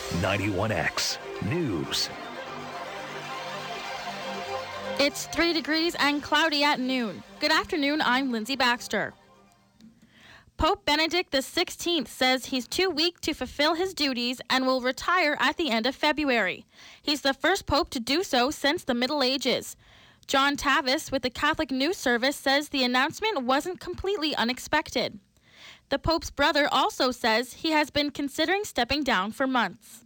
91X News. It's 3 degrees and cloudy at noon. Good afternoon, I'm Lindsay Baxter. Pope Benedict XVI says he's too weak to fulfill his duties and will retire at the end of February. He's the first pope to do so since the Middle Ages. John Tavis with the Catholic News Service says the announcement wasn't completely unexpected. The Pope's brother also says he has been considering stepping down for months.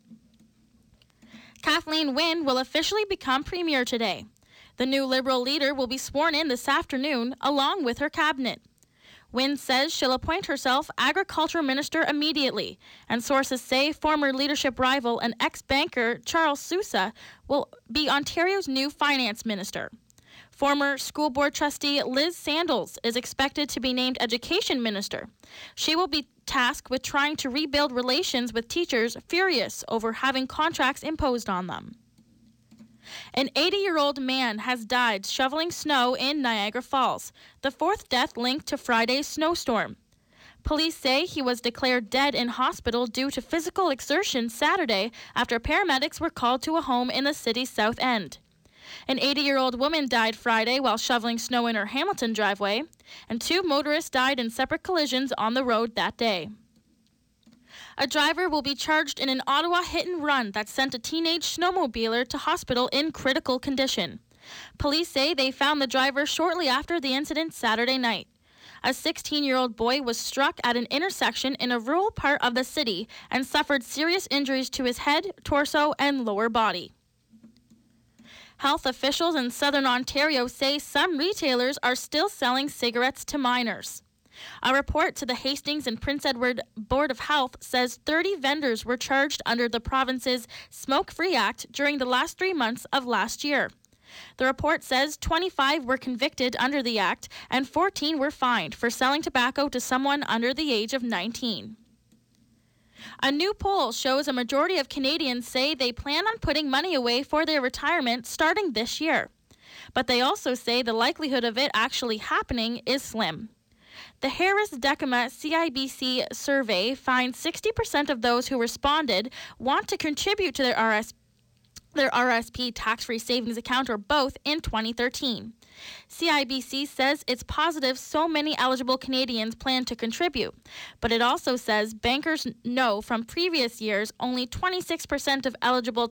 Kathleen Wynne will officially become premier today. The new Liberal leader will be sworn in this afternoon along with her cabinet. Wynne says she'll appoint herself Agriculture Minister immediately, and sources say former leadership rival and ex-banker Charles Sousa will be Ontario's new Finance Minister. Former school board trustee Liz Sandals is expected to be named Education Minister. She will be tasked with trying to rebuild relations with teachers furious over having contracts imposed on them. An 80-year-old man has died shoveling snow in Niagara Falls, the fourth death linked to Friday's snowstorm. Police say he was declared dead in hospital due to physical exertion Saturday after paramedics were called to a home in the city's south end. An 80-year-old woman died Friday while shoveling snow in her Hamilton driveway, and 2 motorists died in separate collisions on the road that day. A driver will be charged in an Ottawa hit-and-run that sent a teenage snowmobiler to hospital in critical condition. Police say they found the driver shortly after the incident Saturday night. A 16-year-old boy was struck at an intersection in a rural part of the city and suffered serious injuries to his head, torso, and lower body. Health officials in southern Ontario say some retailers are still selling cigarettes to minors. A report to the Hastings and Prince Edward Board of Health says 30 vendors were charged under the province's Smoke Free Act during the last 3 months of last year. The report says 25 were convicted under the act and 14 were fined for selling tobacco to someone under the age of 19. A new poll shows a majority of Canadians say they plan on putting money away for their retirement starting this year. But they also say the likelihood of it actually happening is slim. The Harris-Decima CIBC survey finds 60% of those who responded want to contribute to their RSP tax-free savings account or both in 2013. CIBC says it's positive so many eligible Canadians plan to contribute, but it also says bankers know from previous years only 26% of eligible